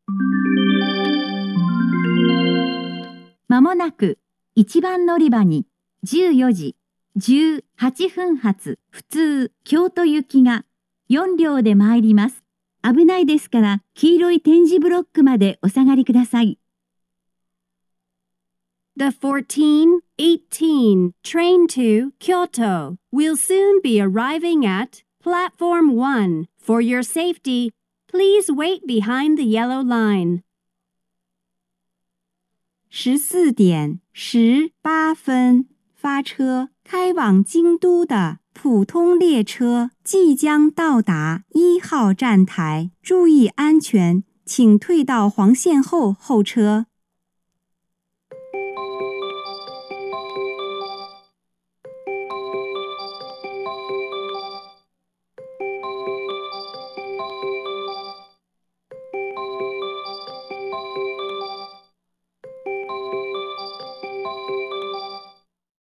まもなく1番乗り場に14時18分発普通京都行きが4両で参ります。危ないですから黄色い点字ブロックまでお下がりください。 The 14:18 train to Kyoto will soon be arriving at Platform 1. For your safety, please wait behind the yellow line. 14点18分发车，开往京都的普通列车即将到达1号站台，注意安全，请退到黄线后候车。